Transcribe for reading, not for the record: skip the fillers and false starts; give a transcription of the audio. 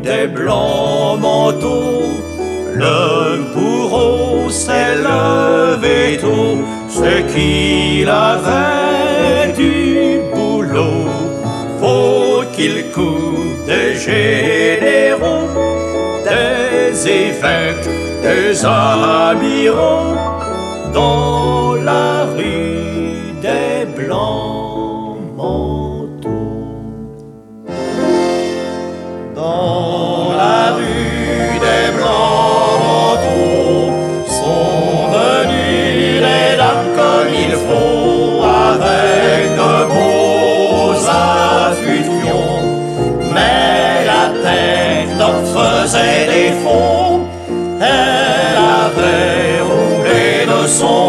des blancs manteaux, le bourreau s'est levé tôt, c'est qu'il avait du boulot. Faut qu'il coupe des généraux, des évêques, des amiraux, dans la rue des blancs manteaux. Dans la rue des blancs manteaux sont venues les dames comme il faut, avec de beaux affluents, mais la tête leur faisait défaut. Elle avait roulé de son